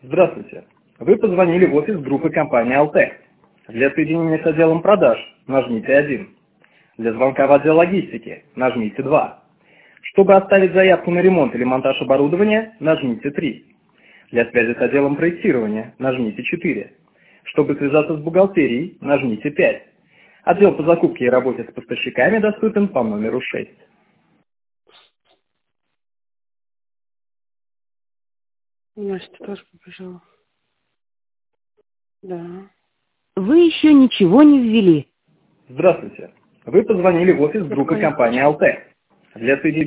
Здравствуйте. Вы позвонили в офис группы компании «Алтек». Для соединения с отделом продаж нажмите 1. Для звонка в отдел логистики нажмите 2. Чтобы оставить заявку на ремонт или монтаж оборудования, нажмите 3. Для связи с отделом проектирования нажмите 4. Чтобы связаться с бухгалтерией, нажмите 5. Отдел по закупке и работе с поставщиками доступен по номеру 6. Настя тоже побежала. Да. Вы еще ничего не ввели. Здравствуйте. Вы позвонили в офис группы компании «Алтек». Для соединения